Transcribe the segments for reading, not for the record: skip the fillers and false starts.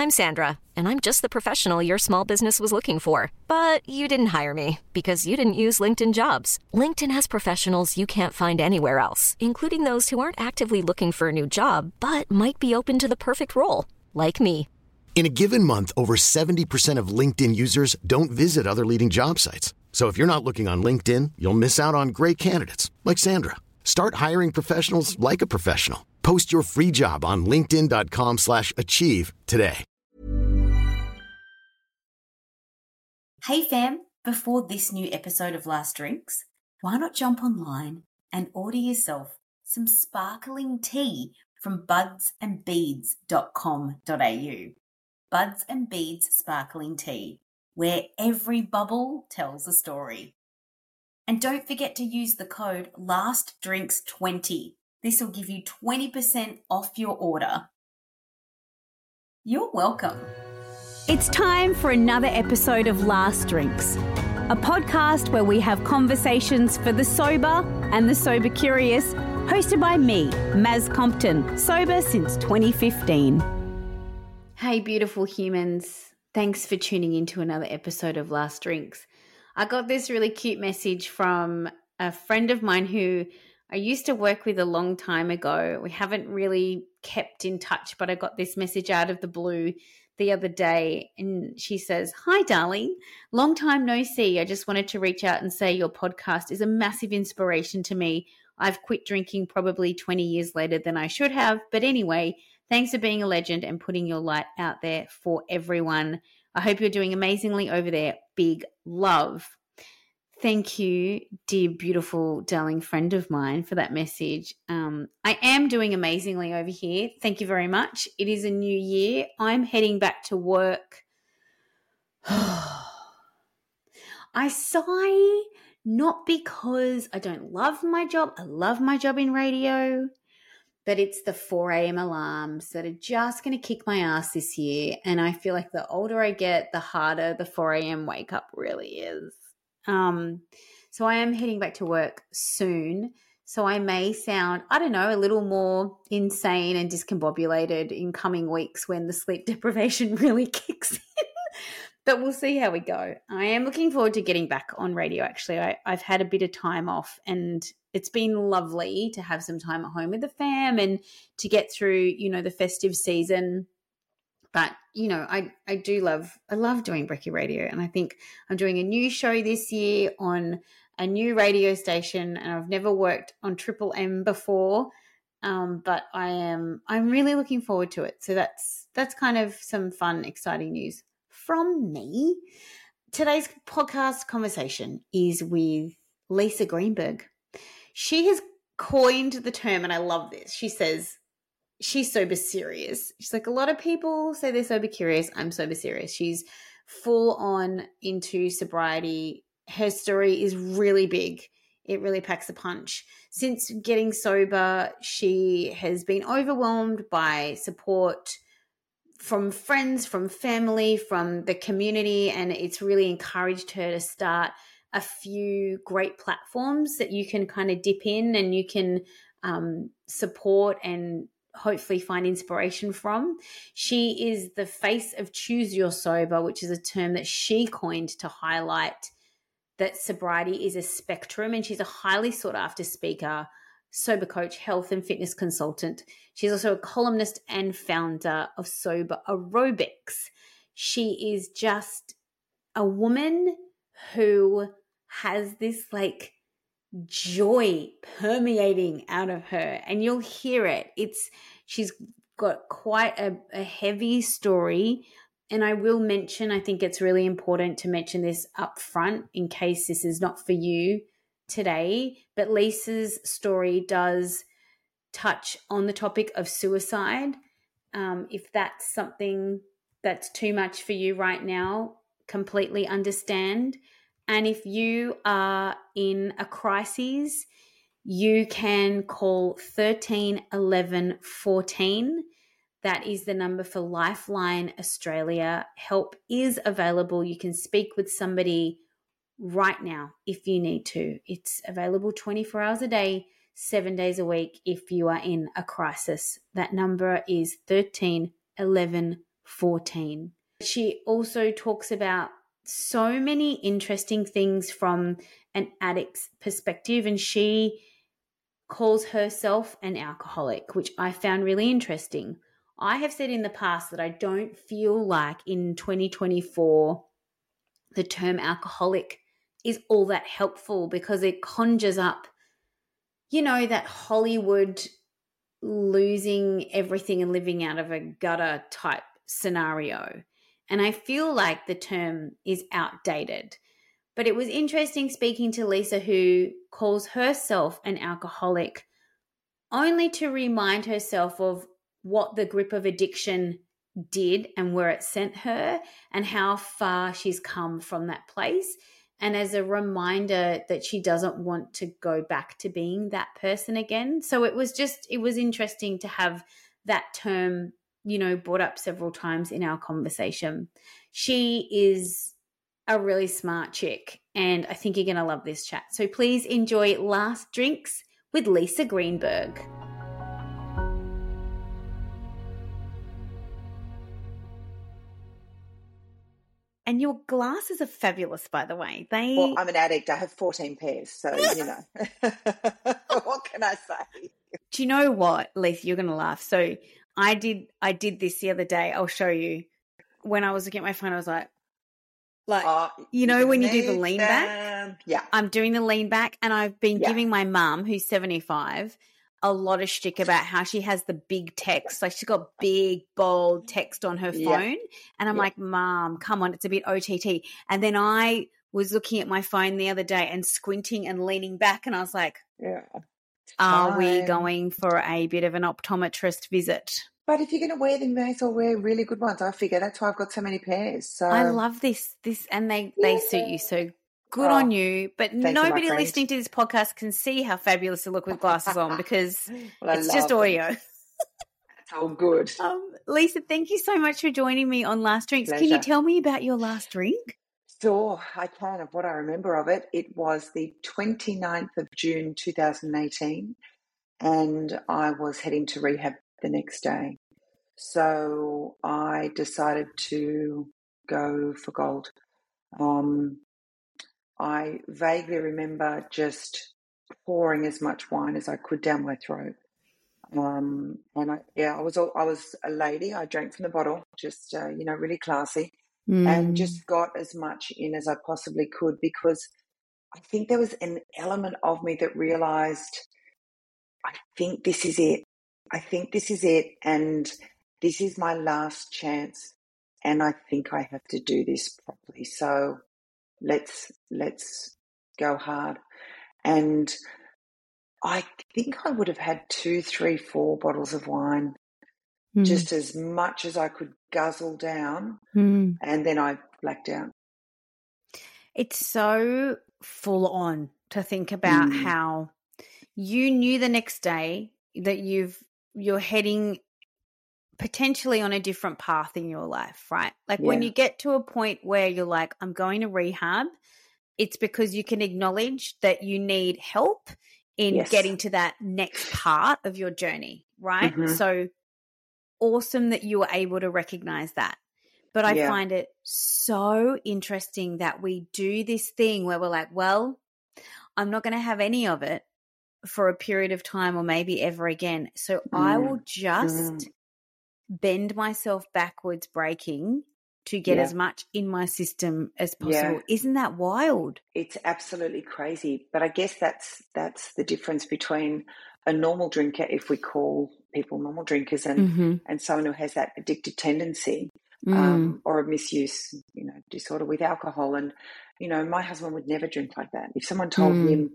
I'm Sandra, and I'm just the professional your small business was looking for. But you didn't hire me because you didn't use LinkedIn Jobs. LinkedIn has professionals you can't find anywhere else, including those who aren't actively looking for a new job, but might be open to the perfect role, like me. In a given month, over 70% of LinkedIn users don't visit other leading job sites. So if you're not looking on LinkedIn, you'll miss out on great candidates like Sandra. Start hiring professionals like a professional. Post your free job on linkedin.com/achieve today. Hey fam, before this new episode of Last Drinks, why not jump online and order yourself some sparkling tea from budsandbeads.com.au. Buds and Beads Sparkling Tea, where every bubble tells a story. And don't forget to use the code LASTDRINKS20. This will give you 20% off your order. You're welcome. It's time for another episode of Last Drinks, a podcast where we have conversations for the sober and the sober curious, hosted by me, Maz Compton, sober since 2015. Hey, beautiful humans. Thanks for tuning into another episode of Last Drinks. I got this really cute message from a friend of mine who I used to work with a long time ago. We haven't really kept in touch, but I got this message out of the blue the other day, and she says, "Hi, darling. Long time no see. I just wanted to reach out and say your podcast is a massive inspiration to me. I've quit drinking probably 20 years later than I should have. But anyway, thanks for being a legend and putting your light out there for everyone. I hope you're doing amazingly over there. Big love." Thank you, dear, beautiful, darling friend of mine, for that message. I am doing amazingly over here. Thank you very much. It is a new year. I'm heading back to work. I sigh not because I don't love my job. I love my job in radio, but it's the 4 a.m. alarms that are just going to kick my ass this year. And I feel like the older I get, the harder the 4 a.m. wake up really is. So I am heading back to work soon. So I may sound, I don't know, a little more insane and discombobulated in coming weeks when the sleep deprivation really kicks in. But we'll see how we go. I am looking forward to getting back on radio, actually. I've had a bit of time off, and it's been lovely to have some time at home with the fam and to get through, the festive season. But, I love doing Brekkie Radio, and I think I'm doing a new show this year on a new radio station, and I've never worked on Triple M before, but I'm really looking forward to it. So that's kind of some fun, exciting news from me. Today's podcast conversation is with Lisa Greenberg. She has coined the term, and I love this. She says, she's sober serious. She's like, a lot of people say they're sober curious. I'm sober serious. She's full on into sobriety. Her story is really big. It really packs a punch. Since getting sober, she has been overwhelmed by support from friends, from family, from the community, and it's really encouraged her to start a few great platforms that you can kind of dip in and you can support and hopefully find inspiration from. She is the face of Choose Your Sober, which is a term that she coined to highlight that sobriety is a spectrum, and she's a highly sought after speaker, sober coach, health and fitness consultant. She's also a columnist and founder of Sober Aerobics. She is just a woman who has this joy permeating out of her, and you'll hear it. She's got quite a heavy story, and I will mention, I think it's really important to mention this up front in case this is not for you today, but Lisa's story does touch on the topic of suicide. If that's something that's too much for you right now, completely understand. And if you are in a crisis, you can call 13 11 14. That is the number for Lifeline Australia. Help is available. You can speak with somebody right now if you need to. It's available 24 hours a day, 7 days a week if you are in a crisis. That number is 13 11 14. She also talks about so many interesting things from an addict's perspective, and she calls herself an alcoholic, which I found really interesting. I have said in the past that I don't feel like in 2024 the term alcoholic is all that helpful because it conjures up, that Hollywood losing everything and living out of a gutter type scenario. And I feel like the term is outdated. But it was interesting speaking to Lisa, who calls herself an alcoholic, only to remind herself of what the grip of addiction did and where it sent her and how far she's come from that place. And as a reminder that she doesn't want to go back to being that person again. So it was interesting to have that term, brought up several times in our conversation. She is a really smart chick, and I think you're going to love this chat. So please enjoy Last Drinks with Lisa Greenberg. And your glasses are fabulous, by the way. Well, I'm an addict. I have 14 pairs, so, what can I say? Do you know what, Lisa? You're going to laugh. So I did this the other day. I'll show you. When I was looking at my phone, I was like, when you do the lean back? Yeah. I'm doing the lean back, and I've been giving my mum, who's 75, a lot of shtick about how she has the big text. Like she's got big, bold text on her phone. And I'm like, Mom, come on, it's a bit OTT. And then I was looking at my phone the other day and squinting and leaning back, and I was like, are we going for a bit of an optometrist visit? But if you're going to wear them, may as well wear really good ones. I figure that's why I've got so many pairs. So I love this, and they suit you so good on you. But nobody listening to this podcast can see how fabulous you look with glasses on because it's just audio. It's all good. Lisa, thank you so much for joining me on Last Drinks. Pleasure. Can you tell me about your last drink? Sure, I can. Of what I remember of it, it was the 29th of June 2018, and I was heading to rehab the next day. So I decided to go for gold. I vaguely remember just pouring as much wine as I could down my throat. And I was a lady. I drank from the bottle, just really classy, and just got as much in as I possibly could because I think there was an element of me that realized, I think this is it. And this is my last chance. And I think I have to do this properly. So let's go hard. And I think I would have had 2, 3, 4 bottles of wine, just as much as I could guzzle down. And then I blacked out. It's so full on to think about how you knew the next day that you're heading potentially on a different path in your life, right? Like when you get to a point where you're like, I'm going to rehab, it's because you can acknowledge that you need help in getting to that next part of your journey, right? So awesome that you were able to recognize that. But I find it so interesting that we do this thing where we're like, well, I'm not going to have any of it for a period of time or maybe ever again. So I will just bend myself backwards braking to get as much in my system as possible. Isn't that wild? It's absolutely crazy. But I guess that's the difference between a normal drinker, if we call people normal drinkers, and someone who has that addictive tendency or a misuse, disorder with alcohol. And, my husband would never drink like that. If someone told him,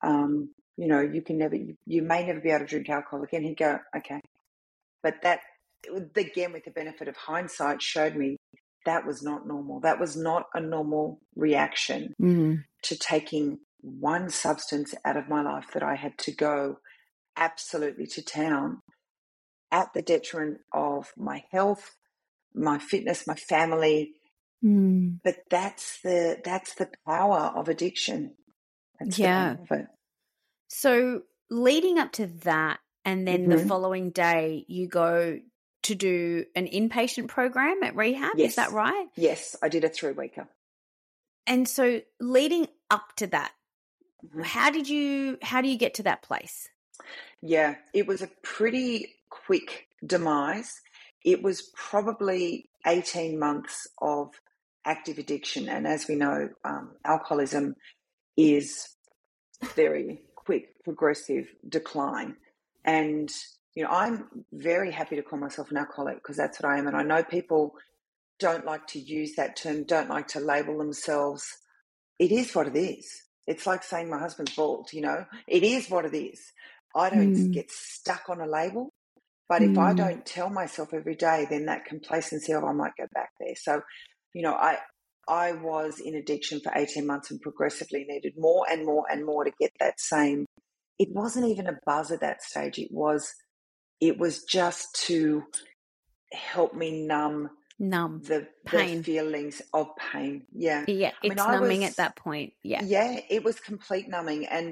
you may never be able to drink alcohol again, he'd go, okay. But that, again, with the benefit of hindsight, showed me that was not normal. That was not a normal reaction to taking one substance out of my life that I had to go absolutely to town at the detriment of my health, my fitness, my family. But that's the power of addiction. That's the power of it. So leading up to that, and then the following day, you go to do an inpatient program at rehab. Yes. Is that right? Yes, I did a 3-weeker. And so leading up to that, Mhm. how do you get to that place? Yeah, it was a pretty quick demise. It was probably 18 months of active addiction. And as we know, alcoholism is very quick, progressive decline. And, I'm very happy to call myself an alcoholic because that's what I am. And I know people don't like to use that term, don't like to label themselves. It is what it is. It's like saying my husband's bald, it is what it is. I don't get stuck on a label, but if I don't tell myself every day, then that complacency of I might go back there. So, I was in addiction for 18 months and progressively needed more and more and more to get that same. It wasn't even a buzz at that stage. It was just to help me numb the pain. feelings of pain. Yeah. Yeah, it's numbing at that point. Yeah. Yeah, it was complete numbing. And,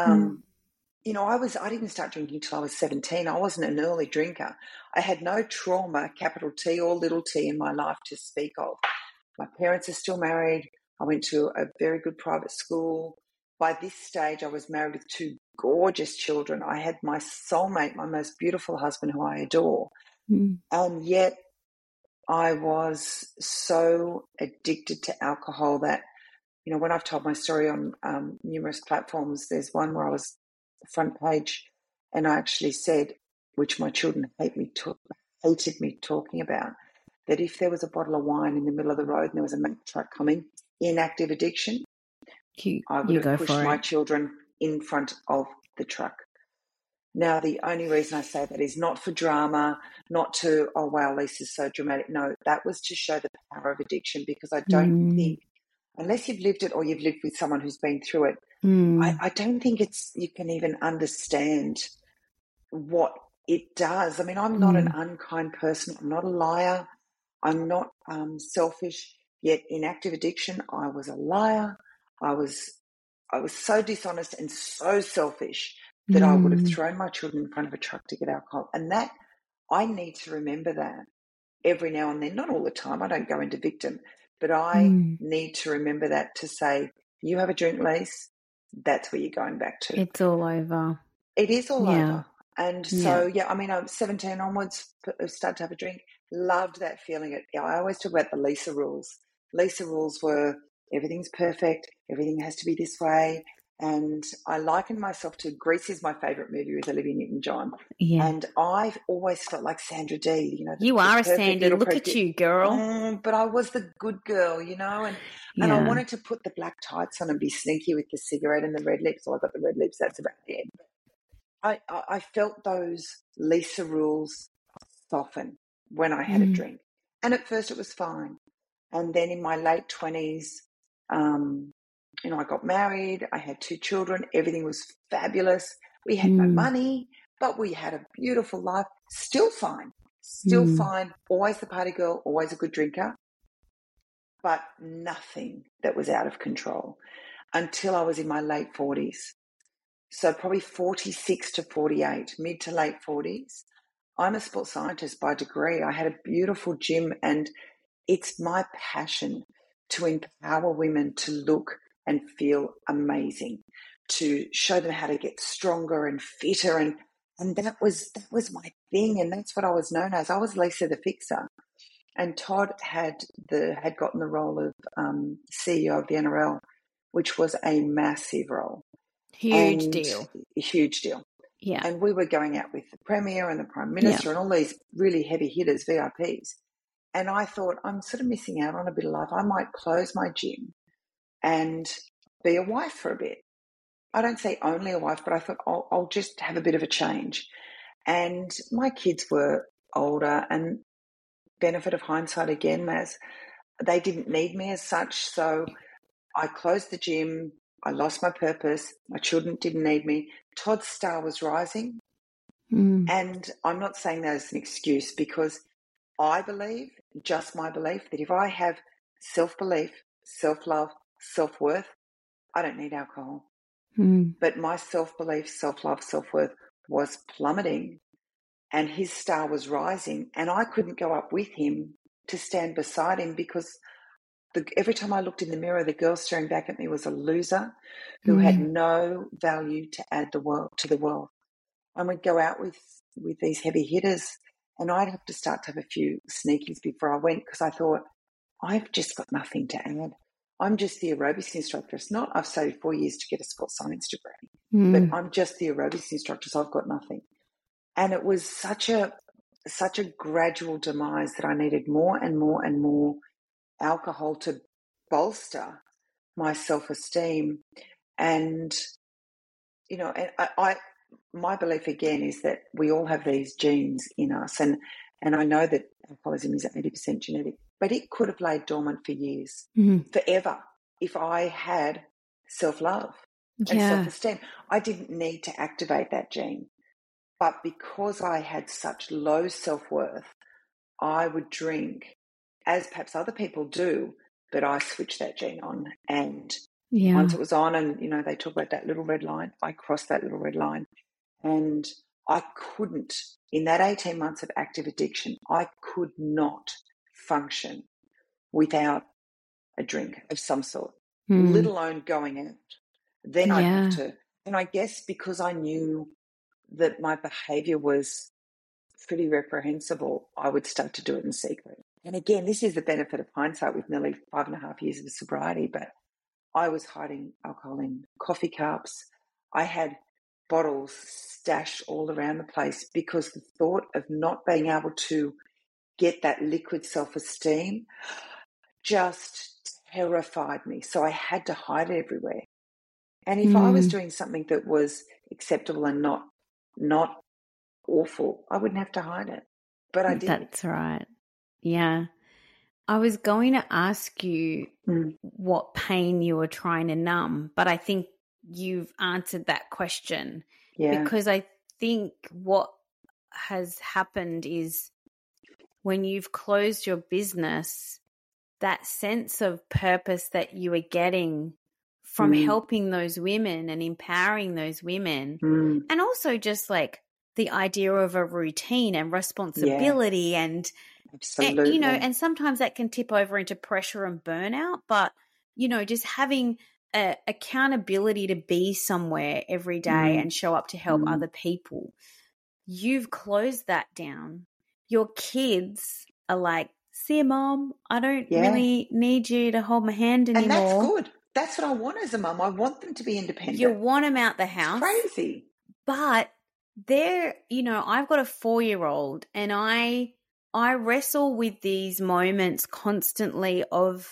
I didn't start drinking till I was 17. I wasn't an early drinker. I had no trauma, capital T or little t, in my life to speak of. My parents are still married. I went to a very good private school. By this stage, I was married with 2 gorgeous children. I had my soulmate, my most beautiful husband who I adore. And yet I was so addicted to alcohol that, when I've told my story on numerous platforms, there's one where I was front page and I actually said, which my children hated me talking about, that if there was a bottle of wine in the middle of the road and there was a Mack truck coming in active addiction, I would have pushed my children in front of the truck. Now, the only reason I say that is not for drama, not to, oh, wow, Lisa's so dramatic. No, that was to show the power of addiction, because I don't think, unless you've lived it or you've lived with someone who's been through it, I don't think you can even understand what it does. I mean, I'm not an unkind person. I'm not a liar. I'm not selfish. Yet in active addiction, I was a liar. I was so dishonest and so selfish that I would have thrown my children in front of a truck to get alcohol. And that, I need to remember that every now and then, not all the time. I don't go into victim, but I need to remember that, to say, you have a drink, Lise, that's where you're going back to. It's all over. It is all over. And so, I mean, I'm 17 onwards, started to have a drink, loved that feeling. I always talk about the Lisa rules. Lisa rules were, everything's perfect, everything has to be this way. And I liken myself to, Grease is my favourite movie with Olivia Newton-John. Yeah. And I've always felt like Sandra Dee. You are a Sandy. Look at you, girl. But I was the good girl, and I wanted to put the black tights on and be sneaky with the cigarette and the red lips. So I got the red lips, that's about the end. I felt those Lisa rules soften when I had a drink. And at first it was fine. And then in my late 20s, I got married, I had 2 children, everything was fabulous. We had no money, but we had a beautiful life. Still fine, always the party girl, always a good drinker, but nothing that was out of control until I was in my late 40s. So probably 46 to 48, mid to late 40s. I'm a sports scientist by degree. I had a beautiful gym, and it's my passion to empower women to look and feel amazing, to show them how to get stronger and fitter. And that was my thing. And that's what I was known as. I was Lisa the Fixer. And Todd had gotten the role of CEO of the NRL, which was a massive role. Huge deal. Yeah. And we were going out with the Premier and the Prime Minister and all these really heavy hitters, VIPs. And I thought, I'm sort of missing out on a bit of life. I might close my gym and be a wife for a bit. I don't say only a wife, but I thought I'll just have a bit of a change. And my kids were older, and benefit of hindsight again, Maz, they didn't need me as such. So I closed the gym. I lost my purpose. My children didn't need me. Todd's star was rising. And I'm not saying that as an excuse, because I believe, just my belief, that if I have self-belief, self-love, self-worth, I don't need alcohol. But my self-belief, self-love, self-worth was plummeting. and his star was rising, and I couldn't go up with him to stand beside him because every time I looked in the mirror, the girl staring back at me was a loser who had no value to add to the world. And we'd go out with these heavy hitters, and I'd have to start to have a few sneakies before I went because I thought, I've just got nothing to add. I'm just the aerobics instructor. It's not I've studied 4 years to get a sports science degree, but I'm just the aerobics instructor, so I've got nothing. And it was such a gradual demise that I needed more and more and more alcohol to bolster my self-esteem. And, you know, and my belief again is that we all have these genes in us. And I know that alcoholism is 80% genetic, but it could have laid dormant for years, forever, if I had self-love and self-esteem. I didn't need to activate that gene. But because I had such low self-worth, I would drink, as perhaps other people do, but I switched that gene on. And once it was on, and, you know, they talk about that little red line, I crossed that little red line. And I couldn't, in that 18 months of active addiction, I could not function without a drink of some sort, let alone going out. Then I'd have to, and I guess because I knew that my behaviour was pretty reprehensible, I would start to do it in secret. And again, this is the benefit of hindsight with nearly 5.5 years of sobriety, but I was hiding alcohol in coffee cups. I had bottles stashed all around the place because the thought of not being able to get that liquid self-esteem just terrified me. So I had to hide it everywhere. And if I was doing something that was acceptable and not awful, I wouldn't have to hide it. But I did. That's right. Yeah. I was going to ask you what pain you were trying to numb, but I think you've answered that question. Yeah. Because I think what has happened is when you've closed your business, that sense of purpose that you were getting from helping those women and empowering those women, and also just like the idea of a routine and responsibility and absolutely, you know, and sometimes that can tip over into pressure and burnout, but, you know, just having accountability to be somewhere every day and show up to help other people. You've closed that down. Your kids are like, see, Mom, I don't really need you to hold my hand anymore. And that's good. That's what I want as a mum. I want them to be independent. You want them out the house. It's crazy. But they're, you know, I've got a 4-year-old and I wrestle with these moments constantly of,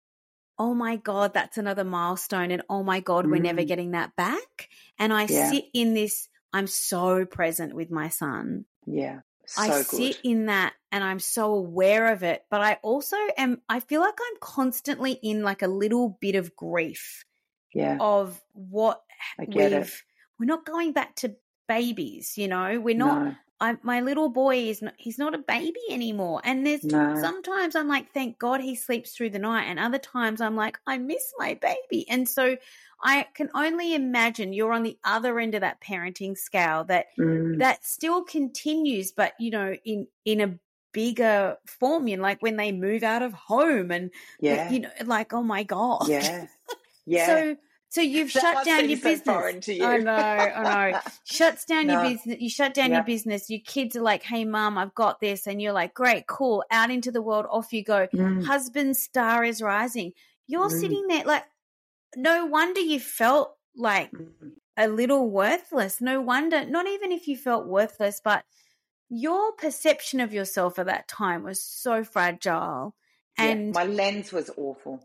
oh my God, that's another milestone. And oh my God, we're never getting that back. And I sit in this, I'm so present with my son. Yeah. So I sit in that and I'm so aware of it, but I also I feel like I'm constantly in like a little bit of grief of what we're not going back to babies, you know, we're not, my little boy he's not a baby anymore. And there's sometimes I'm like, thank God he sleeps through the night. And other times I'm like, I miss my baby. And so I can only imagine you're on the other end of that parenting scale that still continues, but, you know, in a bigger form, you know, like when they move out of home and, you know, like, oh my God. Yeah. Yeah. So you've shut down your business. Foreign to you. I know. Shuts down your business. You shut down your business. Your kids are like, hey, Mom, I've got this. And you're like, great, cool. Out into the world. Off you go. Husband's star is rising. You're sitting there like, no wonder you felt like a little worthless. No wonder, not even if you felt worthless, but your perception of yourself at that time was so fragile. And my lens was awful.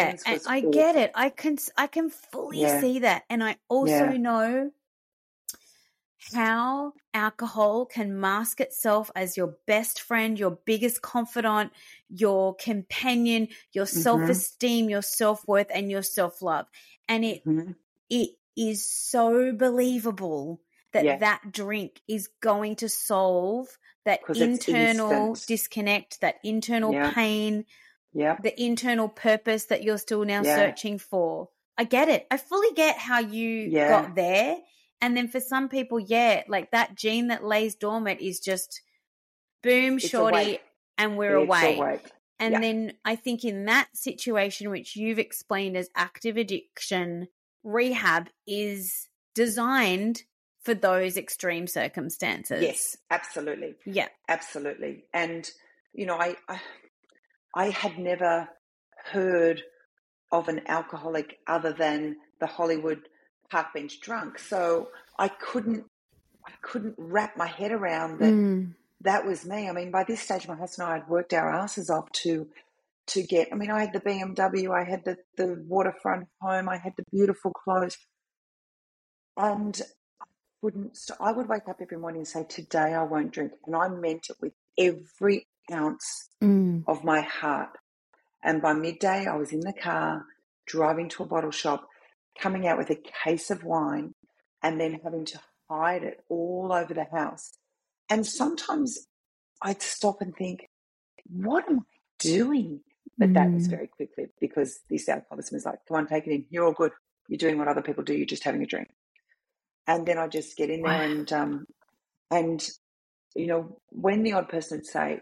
I get it. I can fully see that. And I also know how alcohol can mask itself as your best friend, your biggest confidant, your companion, your self-esteem, your self-worth, and your self-love. And it is so believable that that drink is going to solve that internal disconnect, that internal pain, the internal purpose that you're still now searching for. I get it. I fully get how you got there. And then for some people, yeah, like that gene that lays dormant is just boom, It's shorty, awake. and we're It's away. awake. And Yeah. then I think in that situation, which you've explained as active addiction, rehab is designed for those extreme circumstances. Yes, absolutely. Yeah. Absolutely. And, you know, I had never heard of an alcoholic other than the Hollywood park bench drunk. So I couldn't wrap my head around that that was me. I mean, by this stage, my husband and I had worked our asses off to get, I mean, I had the BMW, I had the waterfront home, I had the beautiful clothes. And I would wake up every morning and say, today I won't drink. And I meant it with every ounce of my heart. And by midday, I was in the car, driving to a bottle shop, coming out with a case of wine, and then having to hide it all over the house. And sometimes I'd stop and think, what am I doing? But that was very quickly, because this alcoholism is like, come on, take it in. You're all good. You're doing what other people do. You're just having a drink. And then I just get in there and you know, when the odd person would say,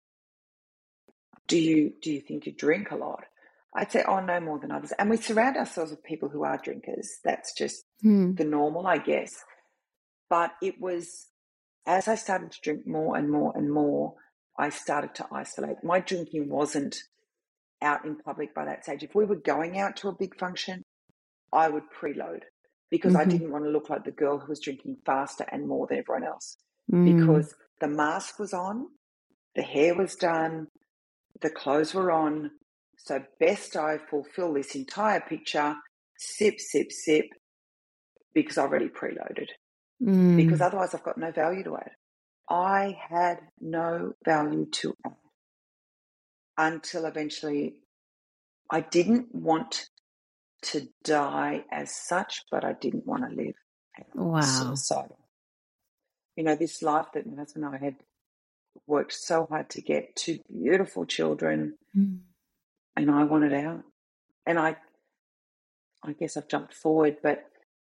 do you think you drink a lot? I'd say, oh, no more than others. And we surround ourselves with people who are drinkers. That's just the normal, I guess. But it was, as I started to drink more and more and more, I started to isolate. My drinking wasn't out in public by that stage. If we were going out to a big function, I would preload, because I didn't want to look like the girl who was drinking faster and more than everyone else, because the mask was on, the hair was done, the clothes were on. So best I fulfill this entire picture, sip, sip, sip, because I already preloaded. Because otherwise I've got no value to add. I had no value to add until eventually I didn't want to die as such, but I didn't want to live. Wow. Suicidal. You know, this life that my husband and I had worked so hard to get, 2 beautiful children, and I wanted out. And I guess I've jumped forward, but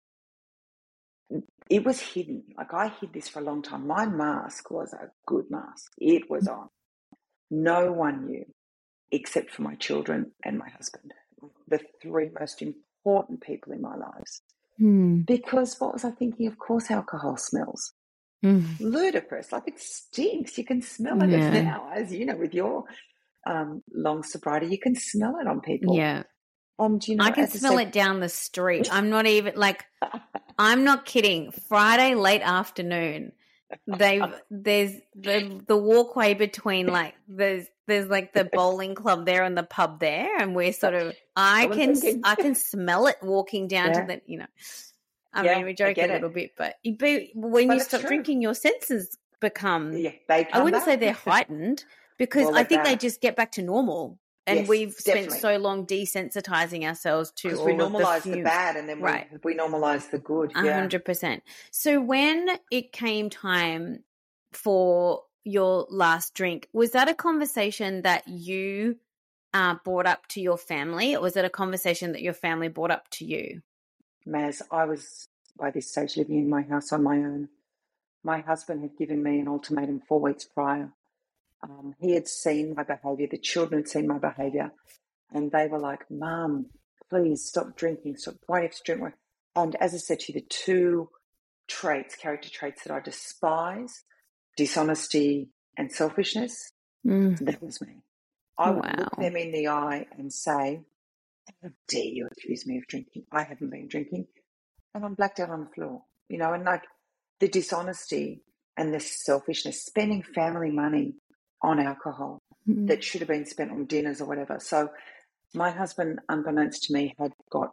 it was hidden. Like, I hid this for a long time. My mask was a good mask. It was on. No one knew except for my children and my husband, the 3 most important people in my lives. Because what was I thinking? Of course, alcohol smells. Ludicrous. Like, it stinks. You can smell it now, as you know, with your long sobriety, you can smell it on people. Yeah. And, you know, I can smell it down the street. I'm not even like, I'm not kidding. Friday late afternoon, there's the walkway between, like, there's like the bowling club there and the pub there, and we're sort of, I can smell it walking down to the, you know, I mean, we joke a little bit, but when you stop drinking, your senses become, I wouldn't say they're heightened, because I think they just get back to normal. And we've spent so long desensitizing ourselves to all we of normalise the the bad, and then we normalise the good. 100%. So when it came time for your last drink, was that a conversation that you brought up to your family, or was it a conversation that your family brought up to you? Maz, I was by this stage living in my house on my own. My husband had given me an ultimatum 4 weeks prior. He had seen my behaviour, the children had seen my behaviour, and they were like, Mum, please stop drinking, stop, why do you have to drink more? And as I said to you, the 2 character traits that I despise, dishonesty and selfishness, that was me. I would look them in the eye and say, how dare you accuse me of drinking? I haven't been drinking. And I'm blacked out on the floor, you know, and like the dishonesty and the selfishness, spending family money on alcohol that should have been spent on dinners or whatever. So my husband, unbeknownst to me, had got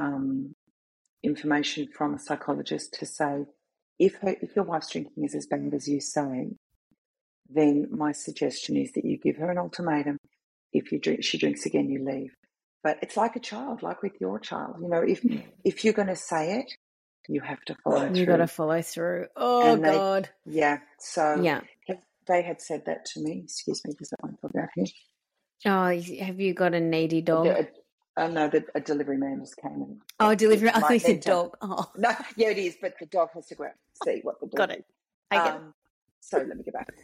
information from a psychologist to say, if your wife's drinking is as bad as you say, then my suggestion is that you give her an ultimatum. If she drinks again, you leave. But it's like a child, like with your child. You know, if you're going to say it, you have to follow through. You got to follow through. Oh, God. So they had said that to me. Excuse me, because I won't talk about here. Oh, have you got a needy dog? Oh, no, a delivery man just came and... Oh, delivery. I thought you they'd said jump- dog. Oh, No, yeah, it is, but the dog has to go out and see what the dog got it. I get it. So let me go back.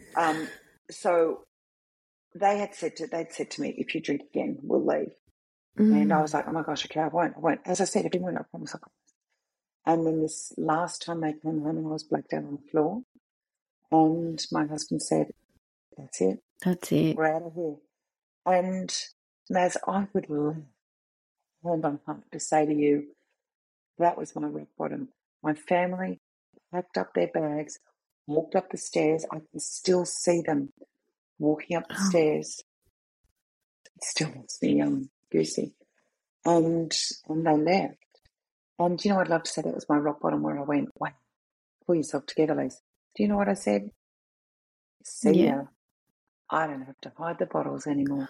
So they'd said to me, if you drink again, we'll leave. And I was like, oh my gosh, okay, I won't. As I said, everyone, I promise. And then this last time they came home and I was blacked out on the floor, and my husband said, that's it. That's it. We're out of here. And Maz, I would love, hand on heart, to say to you, that was my rock bottom. My family packed up their bags, walked up the stairs. I can still see them walking up the stairs. It still makes me goosey. And they left. And you know, I'd love to say that was my rock bottom, where I went, wow, pull yourself together, Liz. Do you know what I said? See ya. I don't have to hide the bottles anymore.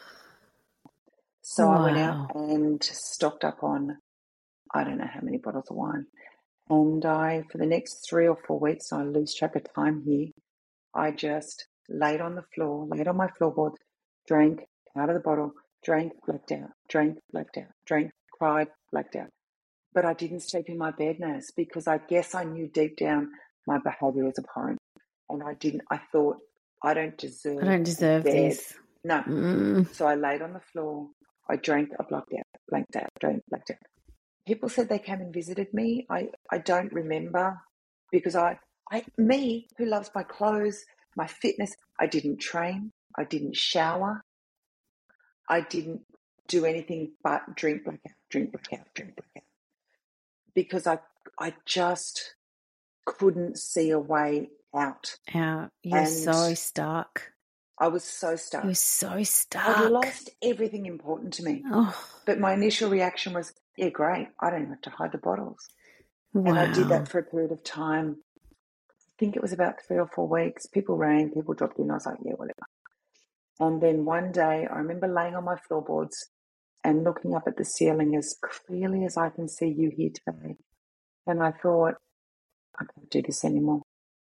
So I went out and stocked up on, I don't know how many bottles of wine. And for the next 3 or 4 weeks, I lose track of time here, I just laid on the floor, laid on my floorboards, drank out of the bottle, drank, blacked out, drank, blacked out, drank, cried, blacked out. But I didn't sleep in my bed, Naz, because I guess I knew deep down my behaviour was abhorrent. And I thought, I don't deserve this. No. So I laid on the floor, I drank, I blanked out, drank, blacked out. People said they came and visited me. I don't remember, because me, who loves my clothes, my fitness, I didn't train, I didn't shower, I didn't do anything but drink, black out, drink, black out, drink, black out. Because I just couldn't see a way out. You're so stuck. I was so stuck. You were so stuck. I'd lost everything important to me. But my initial reaction was, yeah, great. I don't even have to hide the bottles. Wow. And I did that for a period of time. I think it was about 3 or 4 weeks. People rang, people dropped in. I was like, yeah, whatever. And then one day I remember laying on my floorboards and looking up at the ceiling as clearly as I can see you here today. And I thought, I can't do this anymore.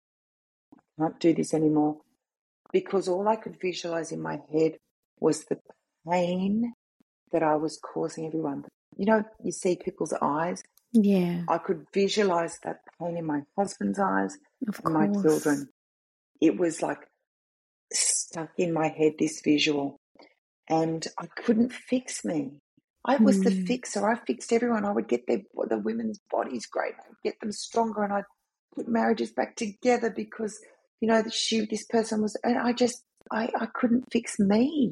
I can't do this anymore. Because all I could visualize in my head was the pain that I was causing everyone. You know, you see people's eyes. Yeah. I could visualize that pain in my husband's eyes and my course. children. It was like stuck in my head, this visual. And I couldn't fix me. I was the fixer. I fixed everyone. I would get the women's bodies great. I'd get them stronger, and I'd put marriages back together because, you know, this person was, and I couldn't fix me.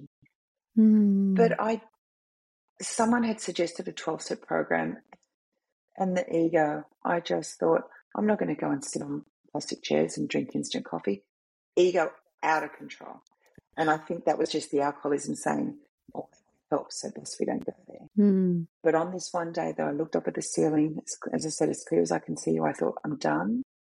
But someone had suggested a 12-step program, and the ego, I just thought, I'm not going to go and sit on plastic chairs and drink instant coffee. Ego out of control. And I think that was just the alcoholism saying, oh, that helps, so best we don't go there. But on this one day, though, I looked up at the ceiling, as I said, as clear as I can see you, I thought, I'm done.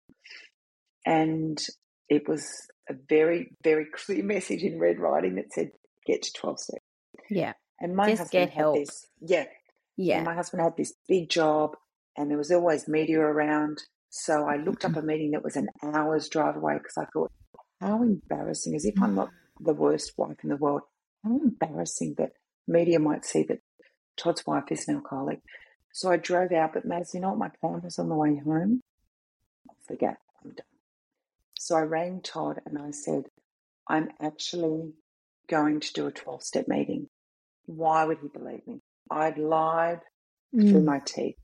And it was a very, very clear message in red writing that said, get to 12 steps. Yeah. And my just husband get help. had this. Yeah. And my husband had this big job, and there was always media around. So I looked up a meeting that was an hour's drive away, because I thought, how embarrassing, as if I'm not the worst wife in the world, how embarrassing that media might see that Todd's wife is an alcoholic. So I drove out, but Maz, you know what my plan was on the way home? I forget, I'm done. So I rang Todd and I said, I'm actually going to do a 12-step meeting. Why would he believe me? I'd lied through my teeth.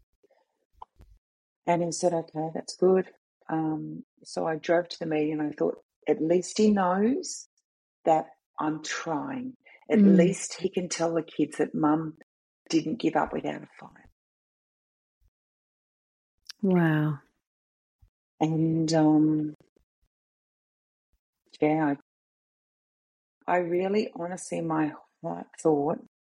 And he said, okay, that's good. So I drove to the meeting and I thought, at least he knows that I'm trying. At least he can tell the kids that Mum didn't give up without a fight. Wow. And, I really, honestly, my heart thought,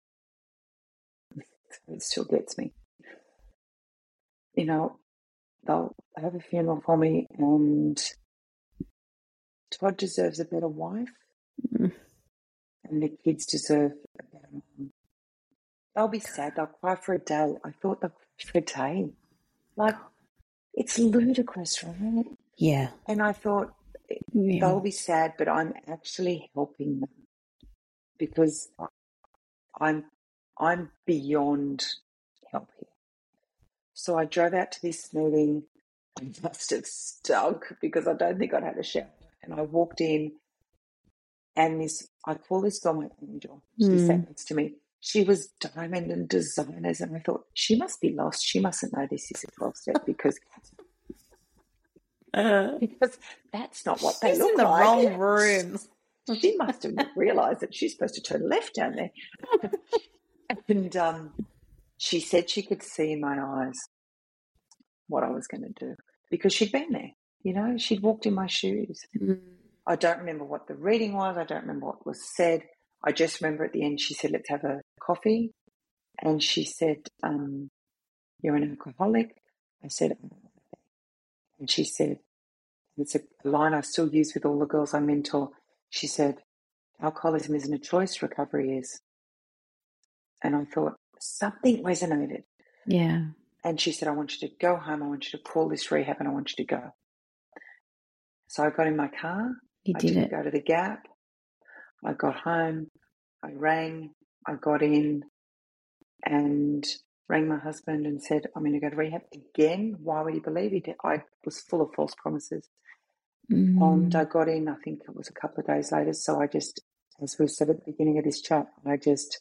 it still gets me, you know, they'll have a funeral for me, and Todd deserves a better wife, and the kids deserve a better mom. They'll be sad. They'll cry for a day. I thought they'll cry for a day. Like, it's ludicrous, right? Yeah. And I thought, they'll be sad, but I'm actually helping them, because I'm I'm beyond help here. So I drove out to this meeting. I must have stunk because I don't think I'd had a shower. And I walked in, and I call this girl my angel. She sat next to me. She was diamond and designers, and I thought, she must be lost. She mustn't know this is a 12-step because that's not what they look like. She's in the wrong room. She must have realised that she's supposed to turn left down there. And she said she could see in my eyes what I was going to do because she'd been there. You know, she'd walked in my shoes. I don't remember what the reading was. I don't remember what was said. I just remember at the end she said, let's have a coffee. And she said, you're an alcoholic. I said, and she said, it's a line I still use with all the girls I mentor. She said, alcoholism isn't a choice, recovery is. And I thought, something resonated. Yeah. And she said, I want you to go home. I want you to call this rehab and I want you to go. So I got in my car. I didn't go to the Gap. I got home. I rang. I got in and rang my husband and said, I'm going to go to rehab again. Why would he believe it? I was full of false promises. And I got in, I think it was a couple of days later. So I just, as we said at the beginning of this chat, I just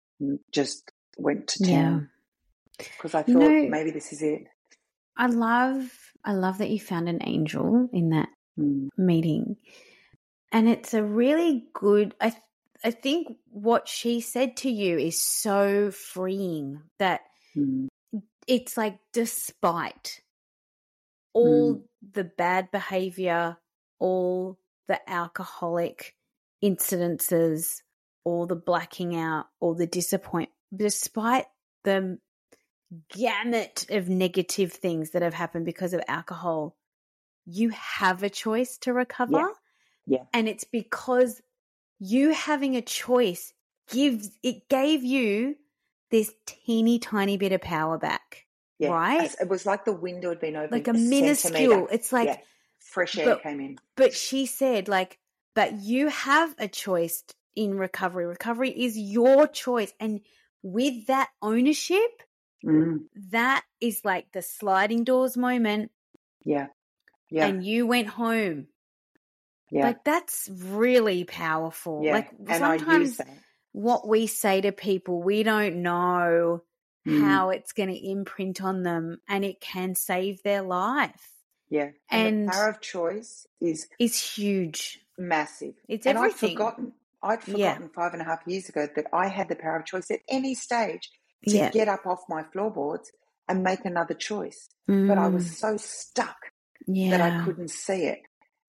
went to town because I thought maybe this is it. I love that you found an angel in that meeting. And it's a really good, I think what she said to you is so freeing that it's like despite all the bad behavior, all the alcoholic incidences, all the blacking out, all the disappointment, despite the gamut of negative things that have happened because of alcohol, you have a choice to recover. Yeah. And it's because you having a choice gave you this teeny tiny bit of power back. Yeah. Right? It was like the window had been opened. Like a minuscule. Centimetre. It's like fresh air came in. But she said, like, but you have a choice in recovery. Recovery is your choice. And with that ownership, that is like the sliding doors moment. Yeah. And you went home. Yeah. Like, that's really powerful. Yeah. Like, and I use that. What we say to people, we don't know how it's going to imprint on them, and it can save their life. Yeah. And the power of choice is huge. Massive. It's everything. I'd forgotten 5.5 years ago that I had the power of choice at any stage to get up off my floorboards and make another choice. But I was so stuck that I couldn't see it.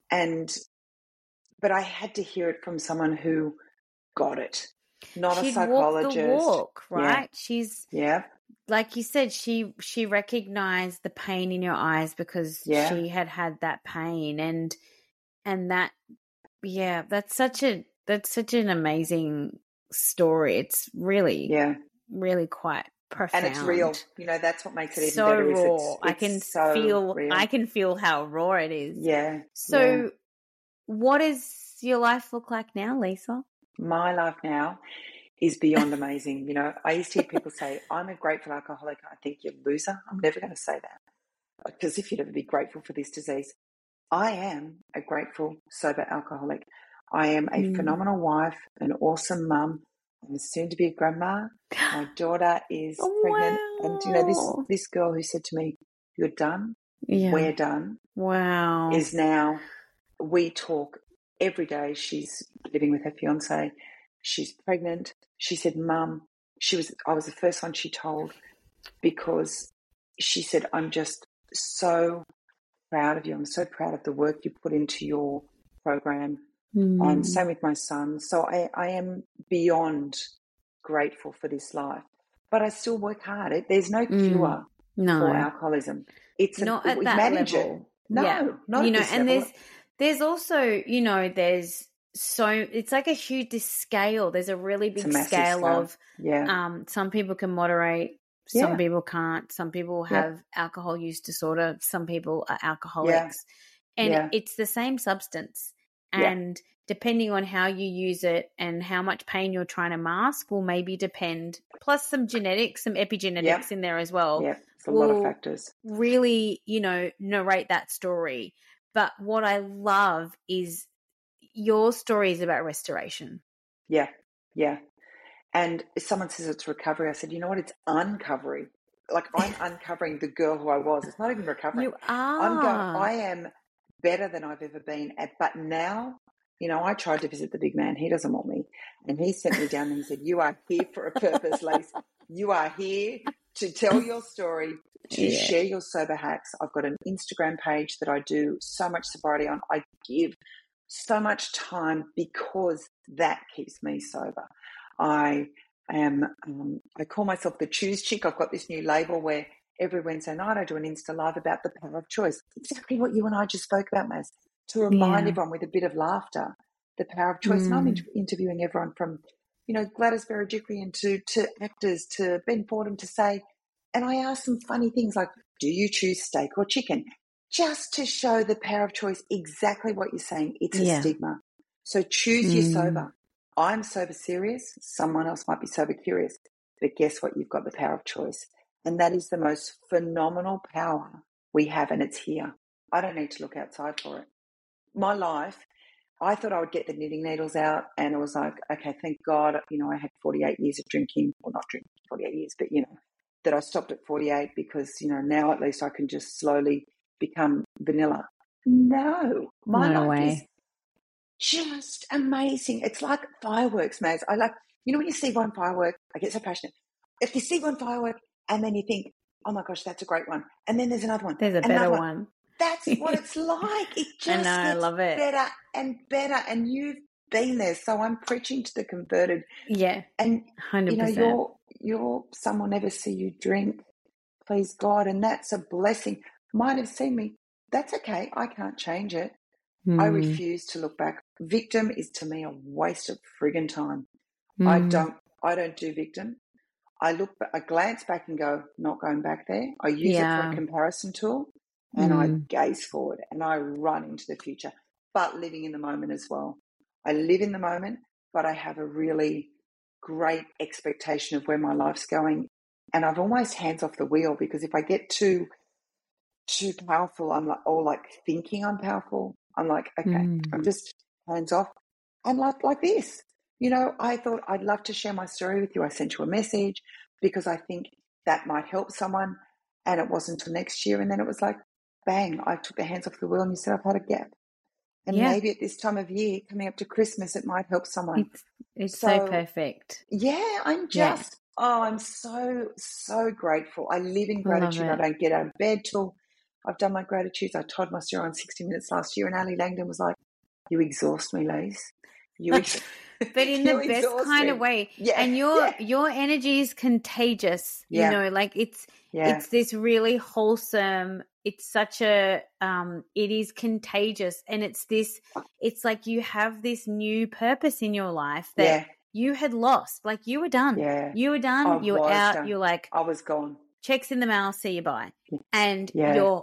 But I had to hear it from someone who got it. Not a psychologist. She'd walked the walk, right? Yeah. She's like you said, she recognized the pain in your eyes because she had that pain, and that that's such an amazing story. It's really really quite profound, and it's real. You know, that's what makes it even so better. Raw. It's I can feel how raw it is. Yeah. So, what does your life look like now, Lisa? My life now is beyond amazing. You know, I used to hear people say, I'm a grateful alcoholic. I think you're a loser. I'm never going to say that because if you'd ever be grateful for this disease, I am a grateful, sober alcoholic. I am a phenomenal wife, an awesome mum. I'm soon to be a grandma. My daughter is pregnant. And, you know, this girl who said to me, you're done. Yeah. We're done. Wow. Is now, we talk every day. She's living with her fiance. She's pregnant. She said, Mum, I was the first one she told because she said, I'm just so proud of you. I'm so proud of the work you put into your program. And same with my son. So I am beyond grateful for this life, but I still work hard. There's no cure for alcoholism. It's not at that level. No, not you know, at this and level. there's also, you know, it's like a huge scale. There's a really big scale of some people can moderate, some people can't, some people have alcohol use disorder, some people are alcoholics, and it's the same substance. And depending on how you use it and how much pain you're trying to mask will maybe depend, plus some genetics, some epigenetics in there as well. Yeah, it's a lot of factors. Really, narrate that story. But what I love is your story is about restoration. Yeah, yeah. And if someone says it's recovery, I said, you know what? It's uncovering. Like I'm uncovering the girl who I was. It's not even recovery. You are. I am better than I've ever been. But now, I tried to visit the big man. He doesn't want me. And he sent me down and he said, you are here for a purpose, Lace. You are here to tell your story, to share your sober hacks. I've got an Instagram page that I do so much sobriety on. I give so much time because that keeps me sober. I call myself the Choose Chick. I've got this new label where every Wednesday night I do an Insta Live about the power of choice. Exactly what you and I just spoke about, Maz, to remind everyone with a bit of laughter, the power of choice. And I'm interviewing everyone from, Gladys Berejiklian to actors, to Ben Fordham, to say, and I ask them funny things like, do you choose steak or chicken? Just to show the power of choice, exactly what you're saying. It's a stigma. So choose your sober. I'm sober serious. Someone else might be sober curious. But guess what? You've got the power of choice. And that is the most phenomenal power we have, and it's here. I don't need to look outside for it. My life, I thought I would get the knitting needles out, and it was like, okay, thank God, I had 48 years of drinking. Well, not drinking 48 years, but, that I stopped at 48 because, now at least I can just slowly become vanilla. No, my life is just amazing. It's like fireworks, Maz. I like, when you see one firework, I get so passionate. If you see one firework and then you think, oh my gosh, that's a great one. And then there's another one. There's a better one. That's what it's like. It just I love it. Better and better. And you've been there. So I'm preaching to the converted. Yeah. And 100%. Your son will never see you drink, please God. And that's a blessing. Might have seen me. That's okay. I can't change it. I refuse to look back. Victim is to me a waste of friggin' time. I don't do victim. I glance back and go, not going back there. I use it for a comparison tool, and I gaze forward and I run into the future, but living in the moment as well. I live in the moment, but I have a really great expectation of where my life's going. And I've almost hands off the wheel, because if I get too powerful, I'm like thinking I'm powerful. I'm like, okay, I'm just hands off. And like this, I thought I'd love to share my story with you. I sent you a message because I think that might help someone. And it wasn't until next year. And then it was like, bang, I took the hands off the wheel and you said, I've had a gap. And maybe at this time of year, coming up to Christmas, it might help someone. It's so perfect. Yeah, I'm just, I'm so, so grateful. I live in gratitude. I don't get out of bed till I've done my gratitudes. I told my story on 60 Minutes last year, and Ali Langdon was like, you exhaust me, Lace. But in the best kind of way. Yeah. And your energy is contagious. It's this really wholesome, it's such a it is contagious, and it's like you have this new purpose in your life that you had lost. Like you were done. Yeah. You were done. You were out. You're like, I was gone. Checks in the mail, see you bye. And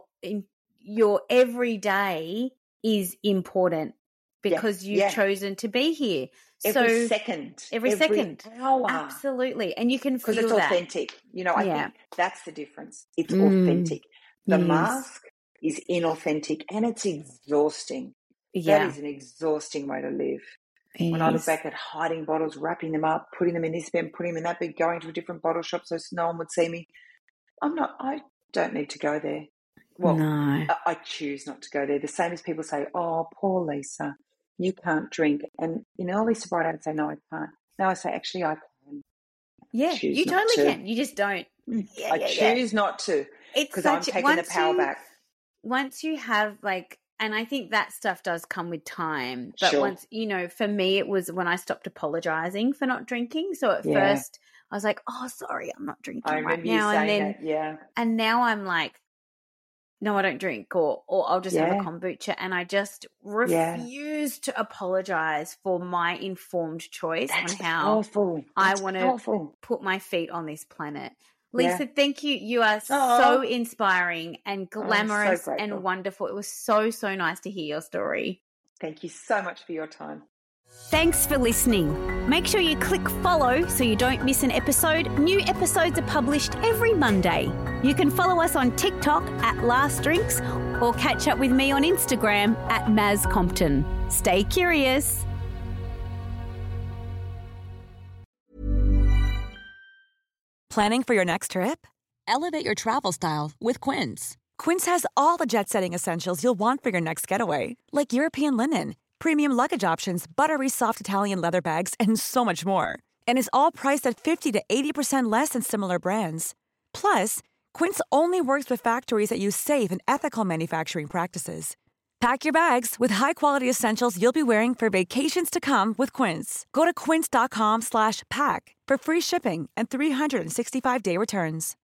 your everyday is important because you've chosen to be here. Every second. Every second. Hour. Absolutely. And you can feel that. Because it's authentic. I think that's the difference. It's authentic. The mask is inauthentic, and it's exhausting. Yeah. That is an exhausting way to live. When I look back at hiding bottles, wrapping them up, putting them in this bin, putting them in that bin, going to a different bottle shop so no one would see me. I don't need to go there. Well, no. I choose not to go there. The same as people say, oh, poor Lisa, you can't drink. And in early sobriety, I'd say, no, I can't. Now I say, actually, I can. Yeah, you totally can. You just don't. I choose not to, because I'm taking the power back. Once you have and I think that stuff does come with time. But once, for me, it was when I stopped apologizing for not drinking. So at first I was like, oh, sorry, I'm not drinking right now. And now I'm like, no, I don't drink, or I'll just have a kombucha. And I just refuse to apologize for my informed choice on how I want to put my feet on this planet. Lisa, thank you. You are so inspiring and glamorous and wonderful. It was so, so nice to hear your story. Thank you so much for your time. Thanks for listening. Make sure you click follow so you don't miss an episode. New episodes are published every Monday. You can follow us on TikTok at Last Drinks or catch up with me on Instagram at Maz Compton. Stay curious. Planning for your next trip? Elevate your travel style with Quince. Quince has all the jet-setting essentials you'll want for your next getaway, like European linen, premium luggage options, buttery soft Italian leather bags, and so much more. And is all priced at 50 to 80% less than similar brands. Plus, Quince only works with factories that use safe and ethical manufacturing practices. Pack your bags with high-quality essentials you'll be wearing for vacations to come with Quince. Go to quince.com/pack for free shipping and 365-day returns.